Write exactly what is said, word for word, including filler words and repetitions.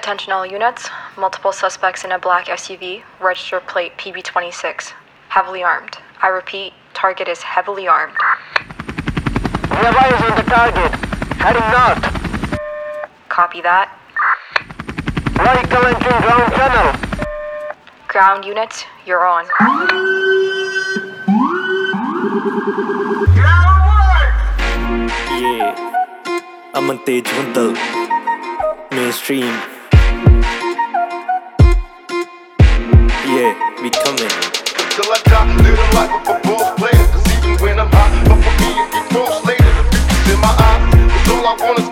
Attention all units. Multiple suspects in a black S U V, register plate P B twenty-six. Heavily armed. I repeat, target is heavily armed. We have eyes on the target. Heading north. Copy that. Vehicle entering ground channel. Ground units, you're on. Yeah, Aman Tej Huntal, mainstream. Yeah, we coming. Till I die, live a life of a boss player. Cause even when I'm high, but for me, it keeps on slated. The future's in my eyes. It's all I wanna